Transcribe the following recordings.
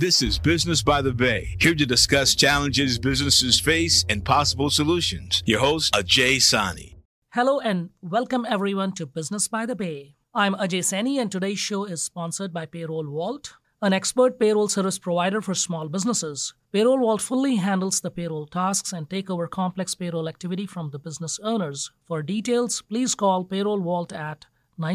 This is Business by the Bay, here to discuss challenges businesses face and possible solutions. Your host, Ajay Sani. Hello and welcome everyone to Business by the Bay. I'm Ajay Sani and today's show is sponsored by Payroll Vault, an expert payroll service provider for small businesses. Payroll Vault fully handles the payroll tasks and take over complex payroll activity from the business owners. For details, please call Payroll Vault at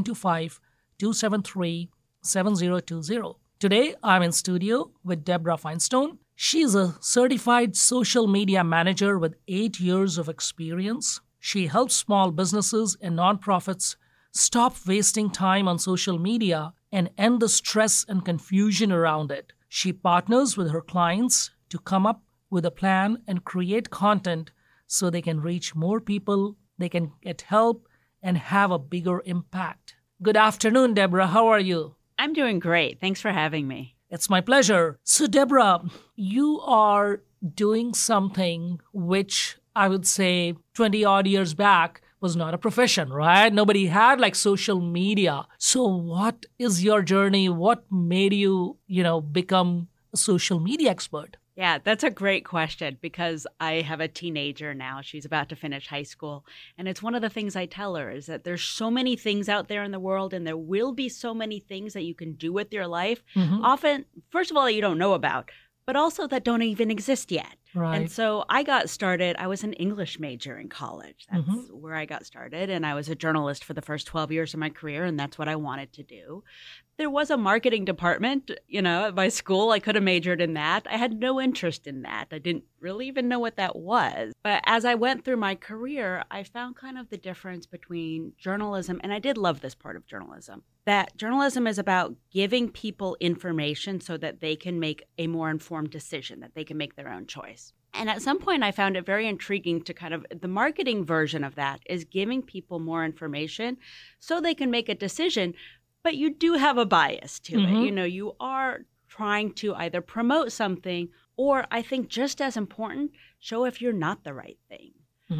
925-273-7020. Today, I'm in studio with Deborah Feinstone. She's a certified social media manager with 8 years of experience. She helps small businesses and nonprofits stop wasting time on social media and end the stress and confusion around it. She partners with her clients to come up with a plan and create content so they can reach more people, they can get help, and have a bigger impact. Good afternoon, Deborah. How are you? I'm doing great. Thanks for having me. It's my pleasure. So, Deborah, you are doing something which I would say 20 odd years back was not a profession, right? Nobody had like social media. So what is your journey? What made you, become a social media expert? Yeah, that's a great question because I have a teenager now. She's about to finish high school. And it's one of the things I tell her is that there's so many things out there in the world and there will be so many things that you can do with your life. Often, first of all, that you don't know about, but also that don't even exist yet. Right. And so I got started, I was an English major in college. That's where I got started. And I was a journalist for the first 12 years of my career, and that's what I wanted to do. There was a marketing department, at my school. I could have majored in that. I had no interest in that. I didn't really even know what that was. But as I went through my career, I found kind of the difference between journalism, and I did love this part of journalism, that journalism is about giving people information so that they can make a more informed decision, that they can make their own choice. And at some point, I found it very intriguing to kind of, the marketing version of that is giving people more information so they can make a decision, but you do have a bias to it. You are trying to either promote something or, I think just as important, show if you're not the right thing.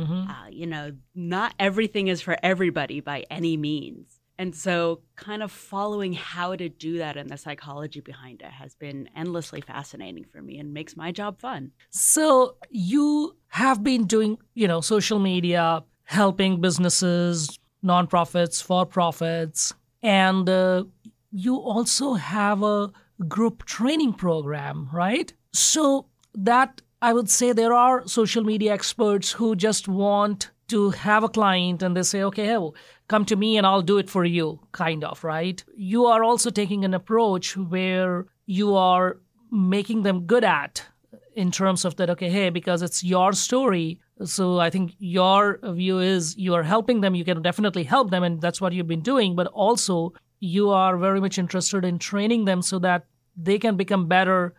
Not everything is for everybody by any means. And so kind of following how to do that and the psychology behind it has been endlessly fascinating for me and makes my job fun. So you have been doing, social media, helping businesses, nonprofits, for-profits, and you also have a group training program, right? So that, I would say there are social media experts who just want to have a client and they say, okay, hey, come to me and I'll do it for you, kind of, right? You are also taking an approach where you are making them good at in terms of that, okay, hey, because it's your story. So I think your view is you are helping them. You can definitely help them. And that's what you've been doing. But also you are very much interested in training them so that they can become better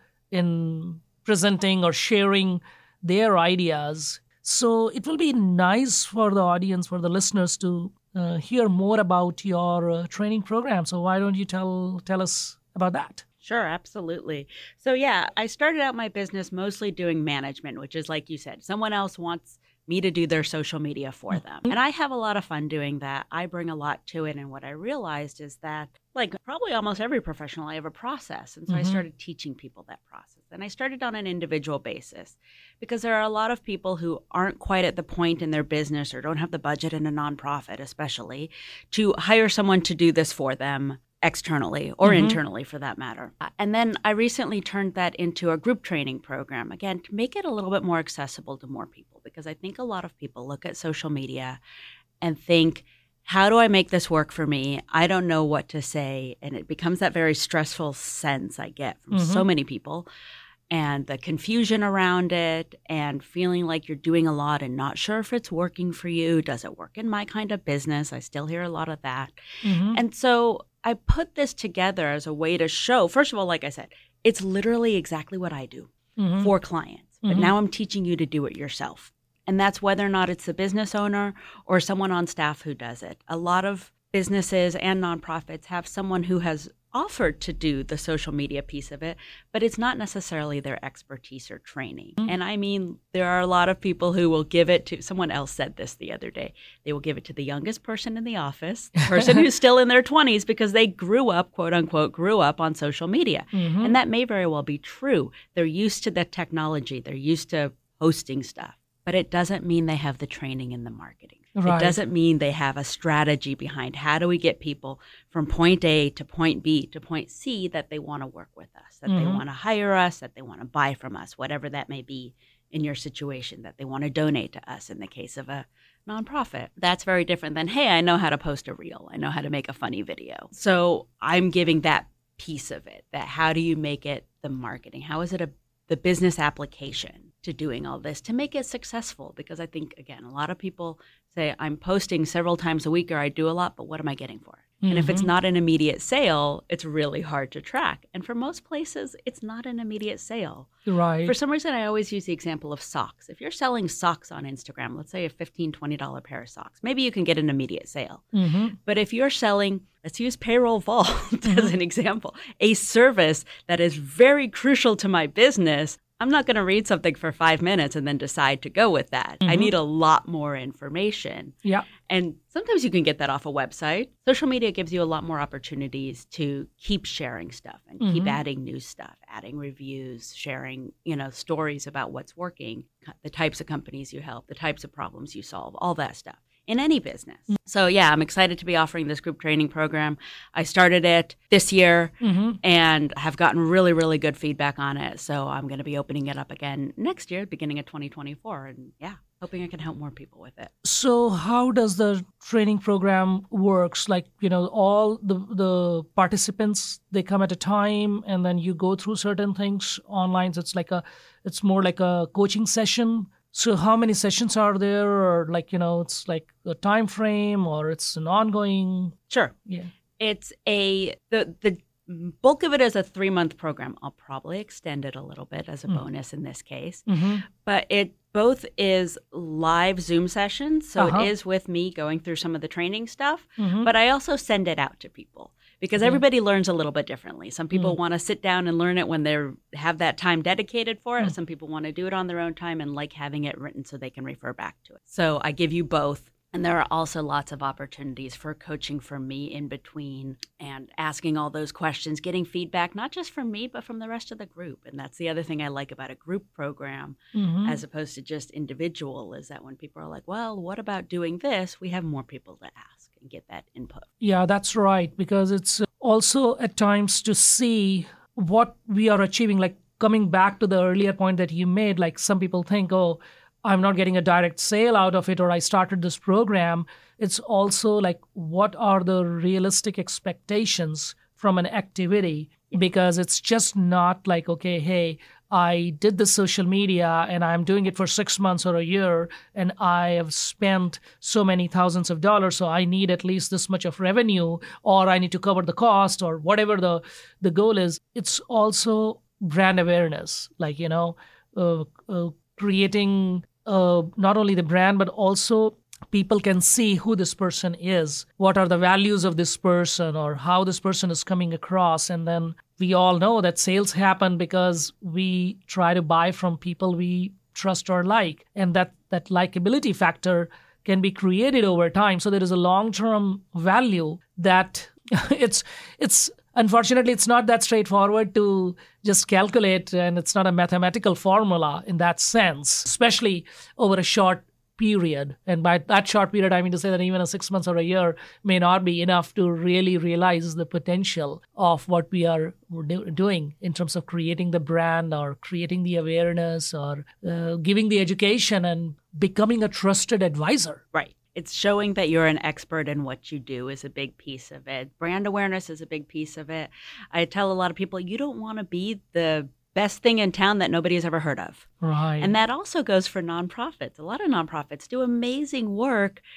in presenting or sharing their ideas. So it will be nice for the audience, for the listeners to hear more about your training program. So why don't you tell us about that? Sure, absolutely. So yeah, I started out my business mostly doing management, which is like you said, someone else wants me to do their social media for them. And I have a lot of fun doing that. I bring a lot to it. And what I realized is that, like probably almost every professional, I have a process. And so I started teaching people that process. And I started on an individual basis because there are a lot of people who aren't quite at the point in their business or don't have the budget in a nonprofit, especially, to hire someone to do this for them externally or internally for that matter. And then I recently turned that into a group training program, again, to make it a little bit more accessible to more people, because I think a lot of people look at social media and think, how do I make this work for me? I don't know what to say. And it becomes that very stressful sense I get from so many people, and the confusion around it and feeling like you're doing a lot and not sure if it's working for you. Does it work in my kind of business? I still hear a lot of that. And so I put this together as a way to show, first of all, like I said, it's literally exactly what I do for clients. But now I'm teaching you to do it yourself. And that's whether or not it's the business owner or someone on staff who does it. A lot of businesses and nonprofits have someone who has offered to do the social media piece of it, but it's not necessarily their expertise or training. And I mean, there are a lot of people who will give it to, someone else said this the other day, they will give it to the youngest person in the office, the person who's still in their 20s because they grew up, quote unquote, grew up on social media. And that may very well be true. They're used to the technology. They're used to hosting stuff, but it doesn't mean they have the training in the marketing. It doesn't mean they have a strategy behind how do we get people from point A to point B to point C that they want to work with us, that they want to hire us, that they want to buy from us, whatever that may be in your situation, that they want to donate to us in the case of a nonprofit. That's very different than, hey, I know how to post a reel. I know how to make a funny video. So I'm giving that piece of it, that how do you make it the marketing? How is it the business application to doing all this to make it successful? Because I think, again, a lot of people say, I'm posting several times a week or I do a lot, but what am I getting for it? And if it's not an immediate sale, it's really hard to track. And for most places, it's not an immediate sale. Right. For some reason, I always use the example of socks. If you're selling socks on Instagram, let's say a $15, $20 pair of socks, maybe you can get an immediate sale. But if you're selling, let's use Payroll Vault as an example, a service that is very crucial to my business, I'm not going to read something for 5 minutes and then decide to go with that. I need a lot more information. Yeah. And sometimes you can get that off a website. Social media gives you a lot more opportunities to keep sharing stuff and keep adding new stuff, adding reviews, sharing, stories about what's working, the types of companies you help, the types of problems you solve, all that stuff in any business. So yeah, I'm excited to be offering this group training program. I started it this year and have gotten really, really good feedback on it. So I'm going to be opening it up again next year, beginning of 2024. And yeah, hoping I can help more people with it. So how does the training program works? Like, all the participants, they come at a time and then you go through certain things online. So it's more like a coaching session. So how many sessions are there, or it's like a time frame, or it's an ongoing? Sure. Yeah. It's the bulk of it is a 3-month program. I'll probably extend it a little bit as a bonus in this case. But it both is live Zoom sessions. So it is with me going through some of the training stuff, but I also send it out to people. Because everybody learns a little bit differently. Some people want to sit down and learn it when they have that time dedicated for it. Some people want to do it on their own time and like having it written so they can refer back to it. So I give you both. And there are also lots of opportunities for coaching from me in between and asking all those questions, getting feedback, not just from me, but from the rest of the group. And that's the other thing I like about a group program as opposed to just individual, is that when people are like, well, what about doing this? We have more people to ask and get that input. Yeah, that's right. Because it's also at times to see what we are achieving, like coming back to the earlier point that you made, like some people think, oh, I'm not getting a direct sale out of it, or I started this program. It's also like, what are the realistic expectations from an activity? Because it's just not like, okay, hey, I did the social media and I'm doing it for 6 months or a year and I have spent so many thousands of dollars, so I need at least this much of revenue, or I need to cover the cost, or whatever the goal is. It's also brand awareness, creating not only the brand, but also people can see who this person is, what are the values of this person, or how this person is coming across. And then we all know that sales happen because we try to buy from people we trust or like. And that likability factor can be created over time. So there is a long-term value that it's unfortunately, it's not that straightforward to just calculate, and it's not a mathematical formula in that sense, especially over a short period. And by that short period, I mean to say that even a 6 months or a year may not be enough to really realize the potential of what we are doing in terms of creating the brand, or creating the awareness, or giving the education and becoming a trusted advisor. Right. It's showing that you're an expert in what you do is a big piece of it. Brand awareness is a big piece of it. I tell a lot of people, you don't want to be the best thing in town that nobody has ever heard of. Right. And that also goes for nonprofits. A lot of nonprofits do amazing work,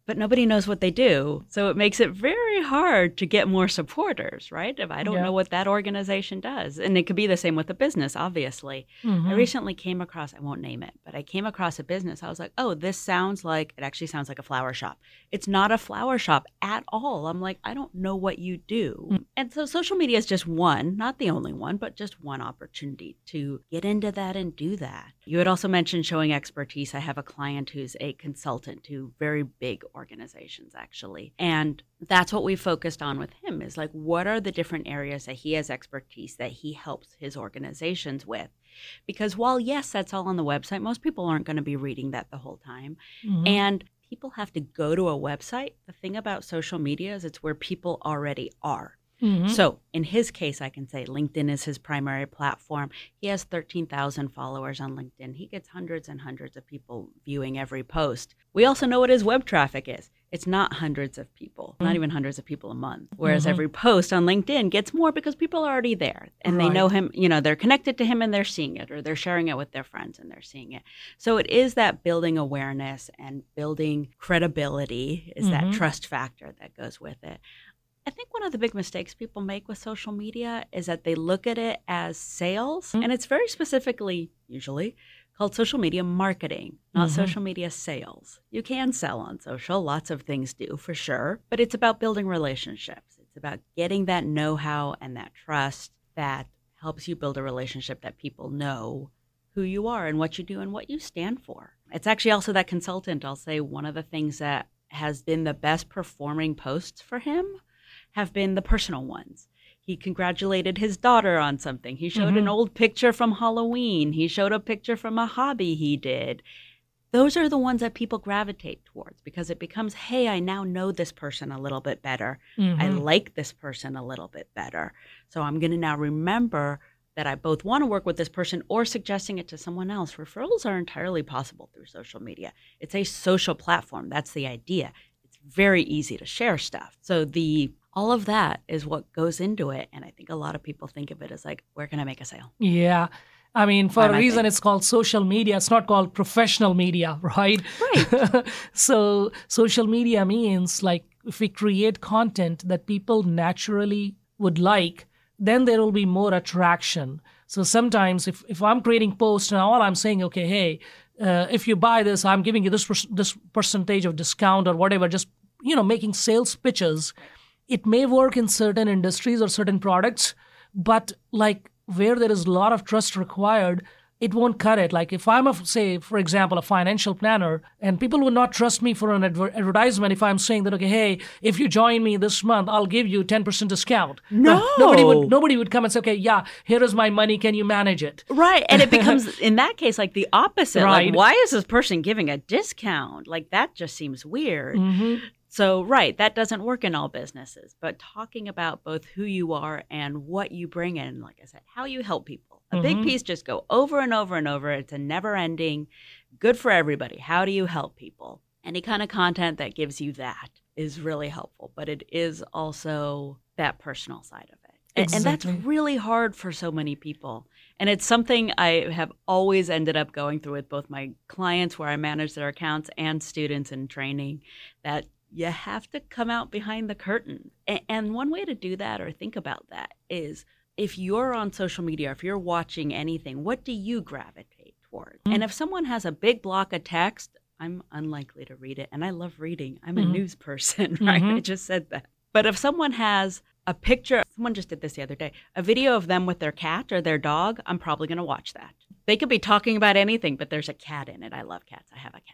but nobody knows what they do. So it makes it very hard to get more supporters, right? If I don't know what that organization does. And it could be the same with a business, obviously. I recently came across, I won't name it, but I came across a business. I was like, oh, it actually sounds like a flower shop. It's not a flower shop at all. I'm like, I don't know what you do. And so social media is just one, not the only one, but just one opportunity to get into that and do that. You had also mentioned showing expertise. I have a client who's a consultant to very big organizations, actually. And that's what we focused on with him is like, what are the different areas that he has expertise that he helps his organizations with? Because while, yes, that's all on the website, most people aren't going to be reading that the whole time. And people have to go to a website. The thing about social media is it's where people already are. So in his case, I can say LinkedIn is his primary platform. He has 13,000 followers on LinkedIn. He gets hundreds and hundreds of people viewing every post. We also know what his web traffic is. It's not hundreds of people, not even hundreds of people a month. Whereas every post on LinkedIn gets more because people are already there and they know him, they're connected to him and they're seeing it, or they're sharing it with their friends and they're seeing it. So it is that building awareness and building credibility is that trust factor that goes with it. I think one of the big mistakes people make with social media is that they look at it as sales, and it's very specifically, usually, called social media marketing, not social media sales. You can sell on social, lots of things do for sure, but it's about building relationships. It's about getting that know-how and that trust that helps you build a relationship that people know who you are and what you do and what you stand for. It's actually also that consultant, I'll say one of the things that has been the best performing posts for him have been the personal ones. He congratulated his daughter on something. He showed an old picture from Halloween. He showed a picture from a hobby he did. Those are the ones that people gravitate towards because it becomes, hey, I now know this person a little bit better. I like this person a little bit better. So I'm going to now remember that I both want to work with this person or suggesting it to someone else. Referrals are entirely possible through social media. It's a social platform. That's the idea. It's very easy to share stuff. So all of that is what goes into it. And I think a lot of people think of it as like, where can I make a sale? Yeah. I mean, for a reason, it's called social media. It's not called professional media, right? Right. So social media means like if we create content that people naturally would like, then there will be more attraction. So sometimes if I'm creating posts and all I'm saying, okay, hey, if you buy this, I'm giving you this percentage of discount or whatever, just, making sales pitches. It may work in certain industries or certain products, but like where there is a lot of trust required, it won't cut it. Like if I'm, say, for example, a financial planner, and people would not trust me for an advertisement if I'm saying that, okay, hey, if you join me this month, I'll give you 10% discount. No. Nobody would come and say, okay, yeah, here is my money. Can you manage it? Right. And it becomes, in that case, like the opposite. Right. Like, why is this person giving a discount? Like that just seems weird. So, right, that doesn't work in all businesses, but talking about both who you are and what you bring in, like I said, how you help people. A big piece, just go over and over and over. It's a never ending, good for everybody. How do you help people? Any kind of content that gives you that is really helpful, but it is also that personal side of it. Exactly. And that's really hard for so many people. And it's something I have always ended up going through with both my clients where I manage their accounts and students in training, that you have to come out behind the curtain. And one way to do that or think about that is if you're on social media, if you're watching anything, what do you gravitate toward? And if someone has a big block of text, I'm unlikely to read it. And I love reading. I'm a news person, right? I just said that. But if someone has a picture, someone just did this the other day, a video of them with their cat or their dog, I'm probably going to watch that. They could be talking about anything, but there's a cat in it. I love cats. I have a cat.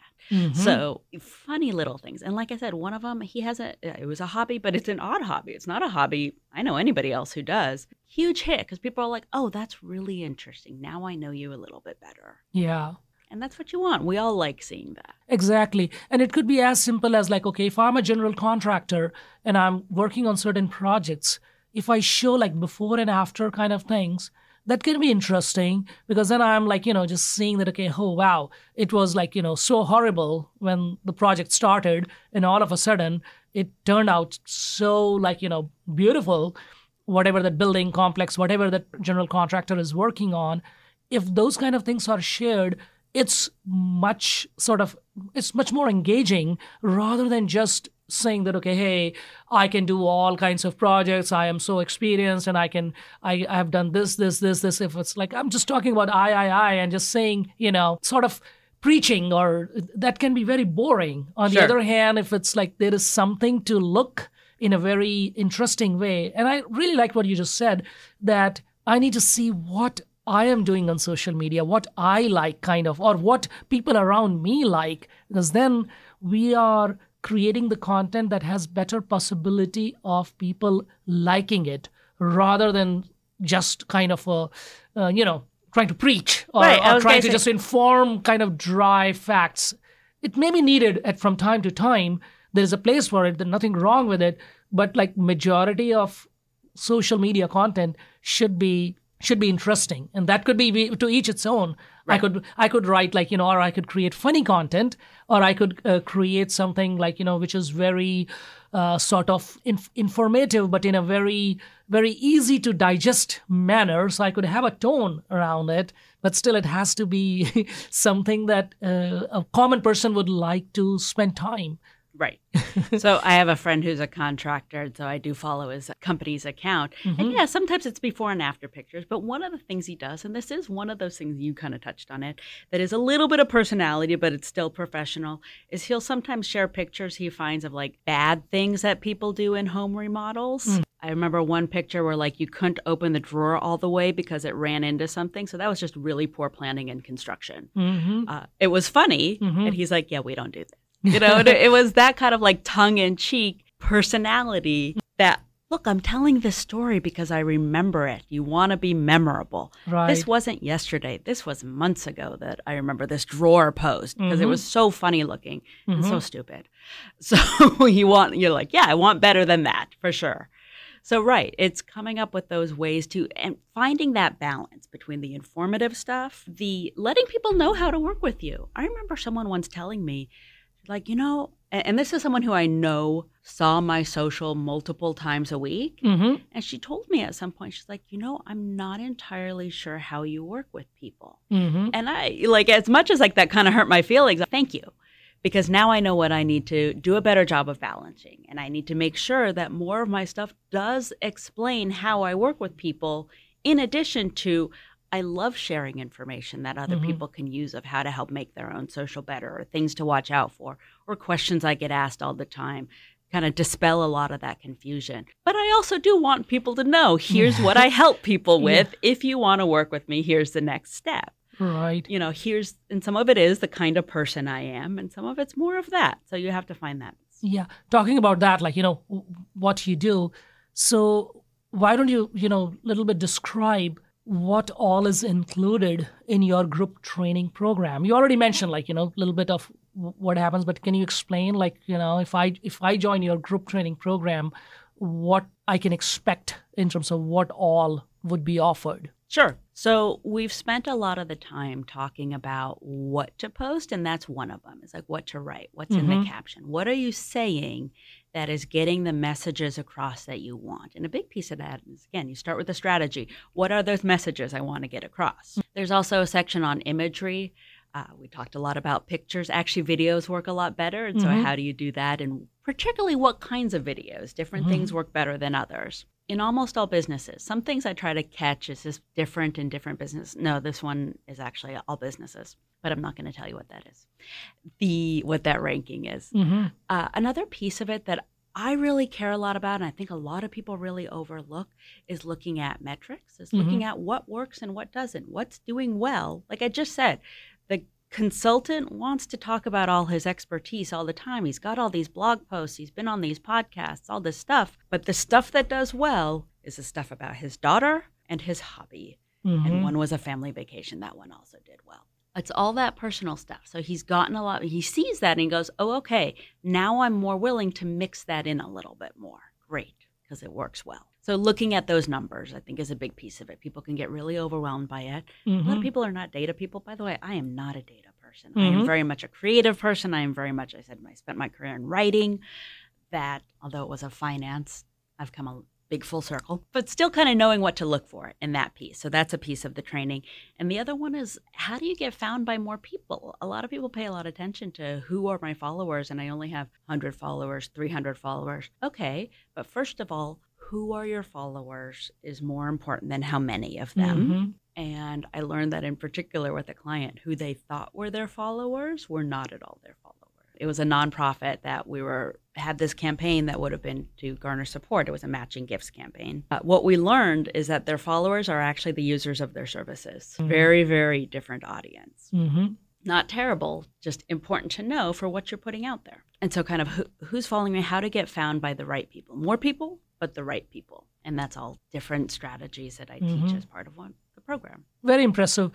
So funny little things. And like I said, one of them, it was a hobby, but it's an odd hobby. It's not a hobby I know anybody else who does. Huge hit because people are like, oh, that's really interesting. Now I know you a little bit better. Yeah. And that's what you want. We all like seeing that. Exactly. And it could be as simple as like, okay, if I'm a general contractor and I'm working on certain projects, if I show like before and after kind of things, that can be interesting because then I'm like, just seeing that, okay, oh, wow, it was like, so horrible when the project started and all of a sudden it turned out so like, beautiful, whatever that building complex, whatever that general contractor is working on. If those kind of things are shared, it's much more engaging rather than just saying that, okay, hey, I can do all kinds of projects. I am so experienced and I have done this. If it's like, I'm just talking about I and just saying, sort of preaching, or that can be very boring. On the other hand, if it's like there is something to look in a very interesting way. And I really like what you just said, that I need to see what I am doing on social media, what I like kind of, or what people around me like, because then we are creating the content that has better possibility of people liking it rather than just kind of, trying to preach or trying to just inform kind of dry facts. It may be needed from time to time. There's a place for it. There's nothing wrong with it. But like majority of social media content should be interesting, and that could be to each its own. Right. I could write like, or I could create funny content, or I could create something like, which is very sort of informative, but in a very, very easy to digest manner. So I could have a tone around it, but still it has to be something that a common person would like to spend time. Right. So I have a friend who's a contractor, and so I do follow his company's account. Mm-hmm. And yeah, sometimes it's before and after pictures. But one of the things he does, and this is one of those things, you kind of touched on it, that is a little bit of personality, but it's still professional, is he'll sometimes share pictures he finds of like bad things that people do in home remodels. Mm. I remember one picture where like you couldn't open the drawer all the way because it ran into something. So that was just really poor planning and construction. Mm-hmm. It was funny. Mm-hmm. And he's like, yeah, we don't do that. It was that kind of like tongue-in-cheek personality that, look, I'm telling this story because I remember it. You want to be memorable. Right. This wasn't yesterday. This was months ago that I remember this drawer post because it was so funny looking and so stupid. So you're like, yeah, I want better than that for sure. So, right, it's coming up with those ways and finding that balance between the informative stuff, the letting people know how to work with you. I remember someone once telling me, like, and this is someone who I know saw my social multiple times a week. Mm-hmm. And she told me at some point, she's like, I'm not entirely sure how you work with people. Mm-hmm. And I, like, as much as like that kind of hurt my feelings, thank you. Because now I know what I need to do a better job of balancing. And I need to make sure that more of my stuff does explain how I work with people, in addition to I love sharing information that other people can use of how to help make their own social better, or things to watch out for, or questions I get asked all the time, kind of dispel a lot of that confusion. But I also do want people to know, here's what I help people with. Yeah. If you want to work with me, here's the next step. Right. And some of it is the kind of person I am, and some of it's more of that. So you have to find that. Yeah. Talking about that, like, what you do. So why don't you, little bit describe what all is included in your group training program? You already mentioned, like, a little bit of what happens, but can you explain, like, if I join your group training program, what I can expect in terms of what all would be offered? Sure. So we've spent a lot of the time talking about what to post, and that's one of them. It's like what to write, what's in the caption. What are you saying that is getting the messages across that you want? And a big piece of that is, again, you start with the strategy. What are those messages I want to get across? There's also a section on imagery. We talked a lot about pictures. Actually, videos work a lot better. And so how do you do that? And particularly what kinds of videos? Different things work better than others. In almost all businesses, some things I try to catch is this different in different businesses. No, this one is actually all businesses, but I'm not going to tell you what that is, what that ranking is. Another piece of it that I really care a lot about, and I think a lot of people really overlook, is looking at metrics, is looking at what works and what doesn't, what's doing well. Like I just said, the consultant wants to talk about all his expertise all the time. He's got all these blog posts. He's been on these podcasts, all this stuff. But the stuff that does well is the stuff about his daughter and his hobby. And one was a family vacation. That one also did well. It's all that personal stuff. So he's gotten a lot. He sees that and he goes, oh, okay, now I'm more willing to mix that in a little bit more. Great, because it works well. So looking at those numbers, I think, is a big piece of it. People can get really overwhelmed by it. A lot of people are not data people. By the way, I am not a data person. I am very much a creative person. I spent my career in writing. That, although it was a finance, I've come a big full circle, but still kind of knowing what to look for in that piece. So that's a piece of the training. And the other one is, how do you get found by more people? A lot of people pay a lot of attention to who are my followers, and I only have 100 followers, 300 followers. Okay, but first of all, who are your followers is more important than how many of them. And I learned that in particular with a client, who they thought were their followers were not at all their followers. It was a nonprofit that had this campaign that would have been to garner support. It was a matching gifts campaign. What we learned is that their followers are actually the users of their services. Very, very different audience. Not terrible, just important to know for what you're putting out there. And so kind of who's following me, how to get found by the right people. More people, but the right people. And that's all different strategies that I teach as part of the program. Very impressive.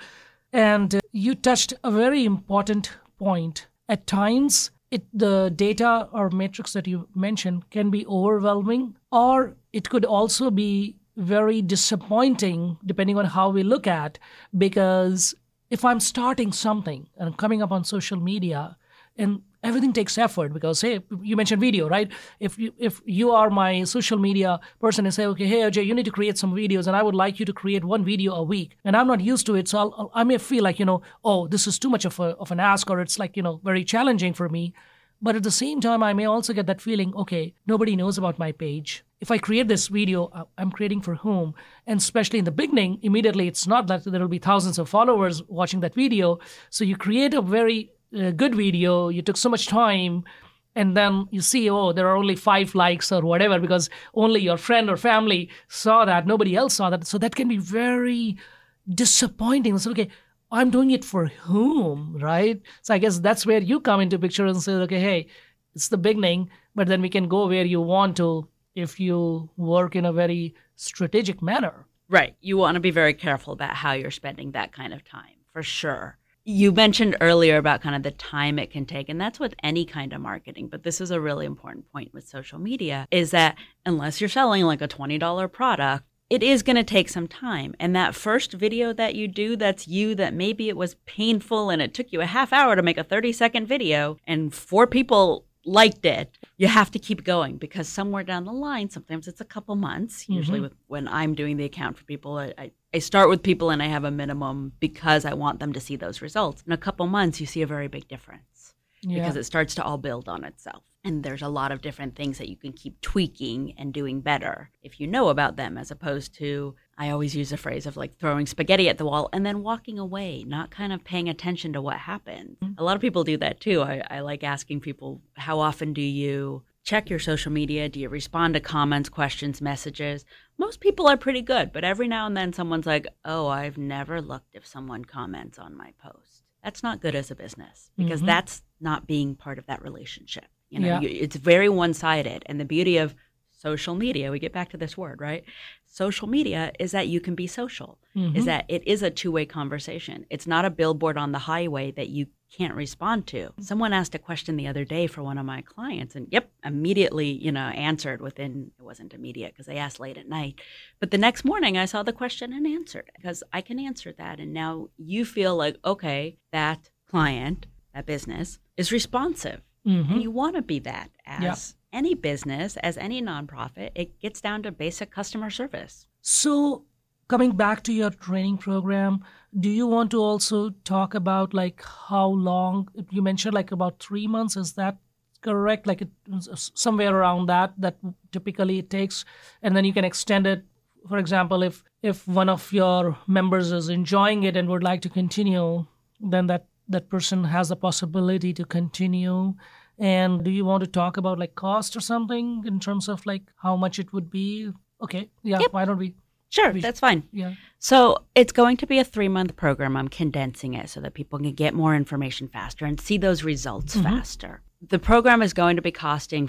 And you touched a very important point. At times, the data or metrics that you mentioned can be overwhelming, or it could also be very disappointing depending on how we look at, because if I'm starting something and I'm coming up on social media, and everything takes effort, because, hey, you mentioned video, right? If you are my social media person and say, okay, hey, Ajay, you need to create some videos, and I would like you to create one video a week, and I'm not used to it, so I may feel like, oh, this is too much of an ask, or it's like, very challenging for me. But at the same time, I may also get that feeling, okay, nobody knows about my page. If I create this video, I'm creating for whom? And especially in the beginning, immediately, it's not that there will be thousands of followers watching that video. So you create a very good video, you took so much time, and then you see, oh, there are only 5 likes or whatever, because only your friend or family saw that, nobody else saw that. So that can be very disappointing. So, okay, I'm doing it for whom, right? So I guess that's where you come into picture and say, okay, hey, it's the beginning, but then we can go where you want to if you work in a very strategic manner. Right. You want to be very careful about how you're spending that kind of time, for sure. You mentioned earlier about kind of the time it can take, and that's with any kind of marketing, but this is a really important point with social media, is that unless you're selling like a $20 product, it is going to take some time. And that first video that you do, that's you, that maybe it was painful and it took you a half hour to make a 30-second video and 4 people liked it, you have to keep going, because somewhere down the line, sometimes it's a couple months, usually when I'm doing the account for people, I start with people and I have a minimum because I want them to see those results. In a couple months, you see a very big difference because it starts to all build on itself. And there's a lot of different things that you can keep tweaking and doing better if you know about them, as opposed to, I always use a phrase of like throwing spaghetti at the wall and then walking away, not kind of paying attention to what happens. A lot of people do that too. I like asking people, how often do you check your social media? Do you respond to comments, questions, messages? Most people are pretty good, but every now and then someone's like, oh, I've never looked if someone comments on my post. That's not good as a business, because that's not being part of that relationship. It's very one-sided. And the beauty of social media, we get back to this word, right? Social media is that you can be social, is that it is a two-way conversation. It's not a billboard on the highway that you can't respond to. Someone asked a question the other day for one of my clients, and immediately, answered within, it wasn't immediate because they asked late at night. But the next morning I saw the question and answered it, because I can answer that. And now you feel like, okay, that client, that business is responsive. And you want to be that as any business, as any nonprofit. It gets down to basic customer service. So coming back to your training program, do you want to also talk about like how long? You mentioned like about 3 months. Is that correct? Like somewhere around that typically it takes, and then you can extend it. For example, if one of your members is enjoying it and would like to continue, then that person has the possibility to continue. And do you want to talk about like cost or something in terms of like how much it would be? Okay. Yeah. Why don't we? Sure. That's fine. Yeah. So it's going to be a 3-month program. I'm condensing it so that people can get more information faster and see those results faster. The program is going to be costing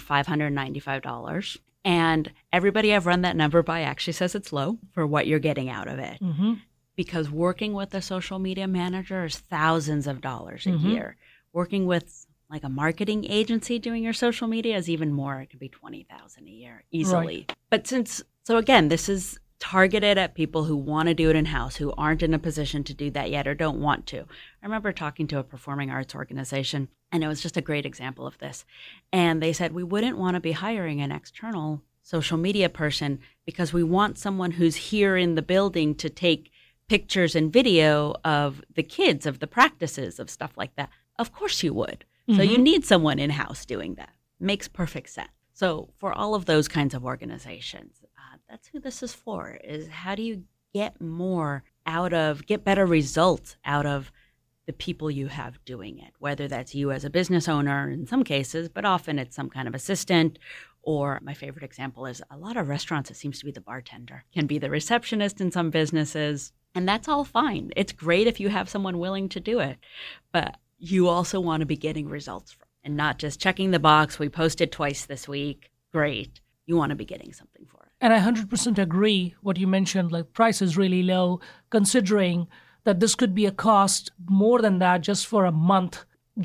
$595. And everybody I've run that number by actually says it's low for what you're getting out of it. Because working with a social media manager is thousands of dollars a year. Working with like a marketing agency doing your social media is even more. It could be $20,000 a year easily. Right. But so again, this is targeted at people who want to do it in-house, who aren't in a position to do that yet or don't want to. I remember talking to a performing arts organization, and it was just a great example of this. And they said, we wouldn't want to be hiring an external social media person because we want someone who's here in the building to take pictures and video of the kids, of the practices, of stuff like that. Of course you would. So you need someone in-house doing that. Makes perfect sense. So for all of those kinds of organizations, that's who this is for, is how do you get better results out of the people you have doing it, whether that's you as a business owner in some cases, but often it's some kind of assistant. Or my favorite example is a lot of restaurants, it seems to be the bartender, can be the receptionist in some businesses. And that's all fine. It's great if you have someone willing to do it, but you also want to be getting results from it and not just checking the box. We posted twice this week. Great. You want to be getting something for it. And I 100% agree what you mentioned, like price is really low, considering that this could be a cost more than that just for a month,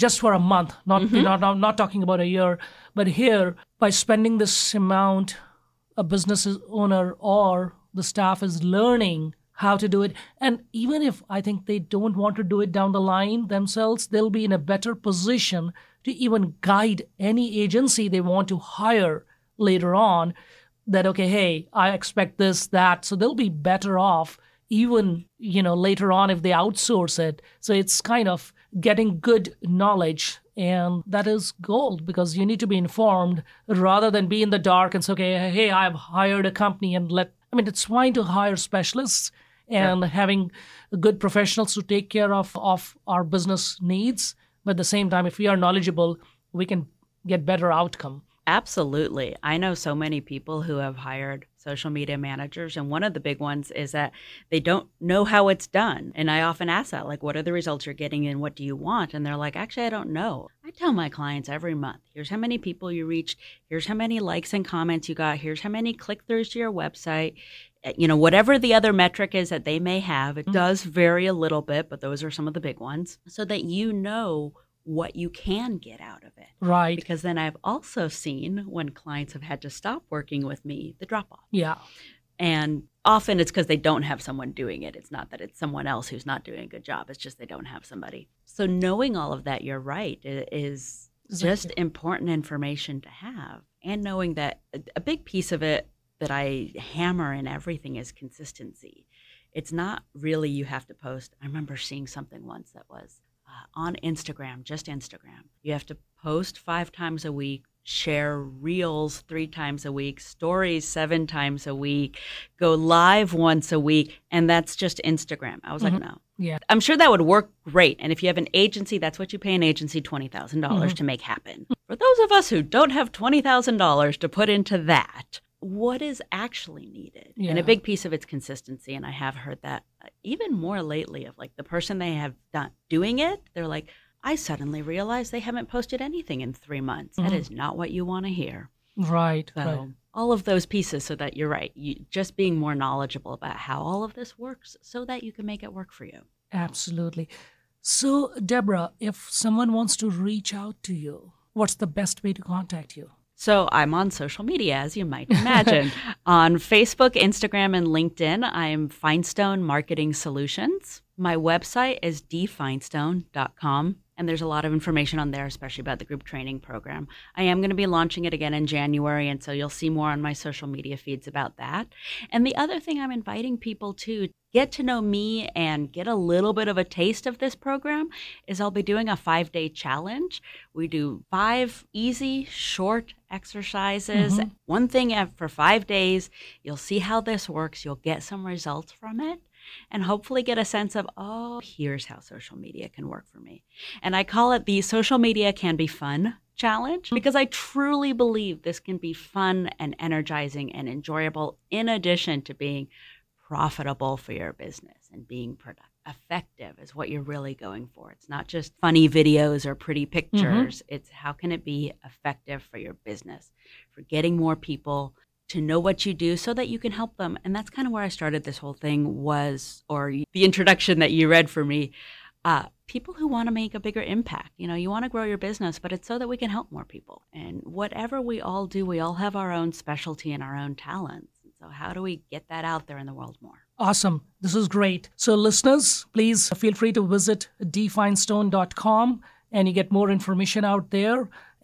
not talking about a year. But here, by spending this amount, a business owner or the staff is learning how to do it. And even if I think they don't want to do it down the line themselves, they'll be in a better position to even guide any agency they want to hire later on that, okay, hey, I expect this, that. So they'll be better off even, later on if they outsource it. So it's kind of getting good knowledge. And that is gold, because you need to be informed rather than be in the dark and say, okay, hey, I've hired a company and it's fine to hire specialists and having good professionals to take care of our business needs. But at the same time, if we are knowledgeable, we can get better outcome. Absolutely. I know so many people who have hired social media managers, and one of the big ones is that they don't know how it's done. And I often ask that, like, what are the results you're getting and what do you want? And they're like, actually, I don't know. I tell my clients every month, here's how many people you reached, here's how many likes and comments you got, here's how many click-throughs to your website. Whatever the other metric is that they may have, it does vary a little bit, but those are some of the big ones, so that you know what you can get out of it. Right. Because then I've also seen when clients have had to stop working with me, the drop off. Yeah. And often it's because they don't have someone doing it. It's not that it's someone else who's not doing a good job. It's just they don't have somebody. So knowing all of that, you're right, is just important information to have. And knowing that a big piece of it that I hammer in everything is consistency. It's not really you have to post. I remember seeing something once that was on Instagram, just Instagram. You have to post 5 times a week, share reels 3 times a week, stories 7 times a week, go live once a week, and that's just Instagram. I was like, no. Yeah. I'm sure that would work great. And if you have an agency, that's what you pay an agency, $20,000 to make happen. For those of us who don't have $20,000 to put into that, what is actually needed? Yeah. And a big piece of it's consistency. And I have heard that even more lately of like the person they have done doing it, they're like, I suddenly realized they haven't posted anything in 3 months. That is not what you want to hear. Right. So right. all of those pieces, so that you're right. Just being more knowledgeable about how all of this works so that you can make it work for you. Absolutely. So, Deborah, if someone wants to reach out to you, what's the best way to contact you? So I'm on social media, as you might imagine. On Facebook, Instagram, and LinkedIn, I'm Finestone Marketing Solutions. My website is dfinestone.com, and there's a lot of information on there, especially about the group training program. I am going to be launching it again in January, and so you'll see more on my social media feeds about that. And the other thing I'm inviting people to get to know me and get a little bit of a taste of this program is I'll be doing a 5-day challenge. We do 5 easy, short exercises. One thing for 5 days. You'll see how this works. You'll get some results from it and hopefully get a sense of, oh, here's how social media can work for me. And I call it the Social Media Can Be Fun Challenge, because I truly believe this can be fun and energizing and enjoyable in addition to being profitable for your business and being effective is what you're really going for. It's not just funny videos or pretty pictures. It's how can it be effective for your business, for getting more people to know what you do so that you can help them. And that's kind of where I started this whole thing or the introduction that you read for me. People who want to make a bigger impact. You want to grow your business, but it's so that we can help more people. And whatever we all do, we all have our own specialty and our own talents. So how do we get that out there in the world more? Awesome. This is great. So listeners, please feel free to visit dfinestone.com and you get more information out there.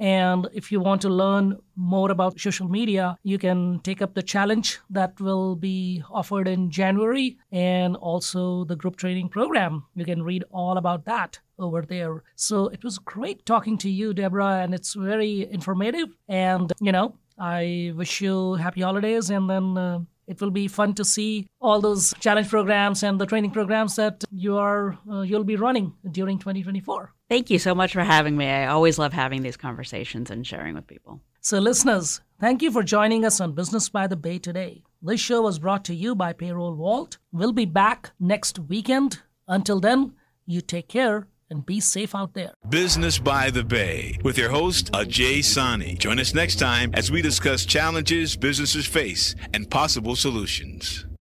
And if you want to learn more about social media, you can take up the challenge that will be offered in January and also the group training program. You can read all about that over there. So it was great talking to you, Deborah, and it's very informative. And, I wish you happy holidays, and then it will be fun to see all those challenge programs and the training programs that you'll be running during 2024. Thank you so much for having me. I always love having these conversations and sharing with people. So listeners, thank you for joining us on Business by the Bay today. This show was brought to you by Payroll Vault. We'll be back next weekend. Until then, you take care and be safe out there. Business by the Bay with your host, Ajay Sani. Join us next time as we discuss challenges businesses face and possible solutions.